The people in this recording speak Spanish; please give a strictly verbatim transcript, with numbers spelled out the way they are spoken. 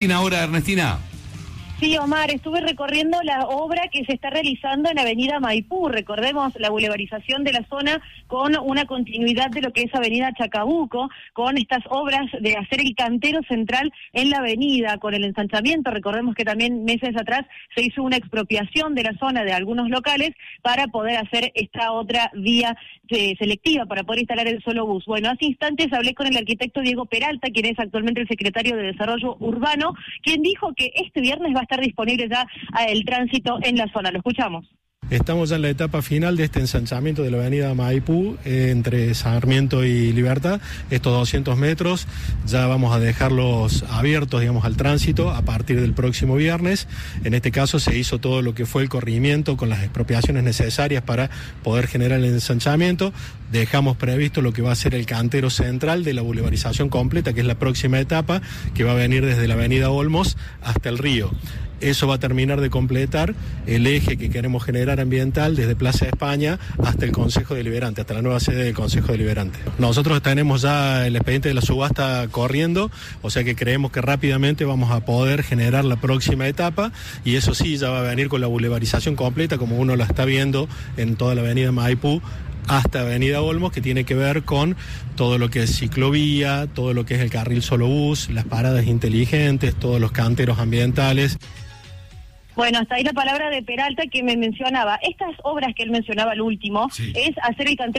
Ahora, Ernestina. Sí, Omar, estuve recorriendo la obra que se está realizando en Avenida Maipú. Recordemos la bulevarización de la zona con una continuidad de lo que es Avenida Chacabuco, con estas obras de hacer el cantero central en la avenida, con el ensanchamiento. Recordemos que también meses atrás se hizo una expropiación de la zona de algunos locales para poder hacer esta otra vía eh, selectiva, para poder instalar el solo bus. Bueno, hace instantes hablé con el arquitecto Diego Peralta, quien es actualmente el secretario de Desarrollo Urbano, quien dijo que este viernes va a estar disponible ya el tránsito en la zona. Lo escuchamos. Estamos ya en la etapa final de este ensanchamiento de la avenida Maipú eh, entre Sarmiento y Libertad. Estos doscientos metros ya vamos a dejarlos abiertos, digamos, al tránsito a partir del próximo viernes. En este caso se hizo todo lo que fue el corrimiento con las expropiaciones necesarias para poder generar el ensanchamiento. Dejamos previsto lo que va a ser el cantero central de la bulevarización completa, que es la próxima etapa, que va a venir desde la avenida Olmos hasta el río. Eso va a terminar de completar el eje que queremos generar ambiental desde Plaza España hasta el Consejo Deliberante, hasta la nueva sede del Consejo Deliberante. Nosotros tenemos ya el expediente de la subasta corriendo, o sea que creemos que rápidamente vamos a poder generar la próxima etapa, y eso sí, ya va a venir con la bulevarización completa, como uno la está viendo en toda la avenida Maipú, hasta Avenida Olmos, que tiene que ver con todo lo que es ciclovía, todo lo que es el carril solo bus, las paradas inteligentes, todos los canteros ambientales. Bueno, hasta ahí la palabra de Peralta que me mencionaba. Estas obras que él mencionaba al último, sí, es hacer el cantero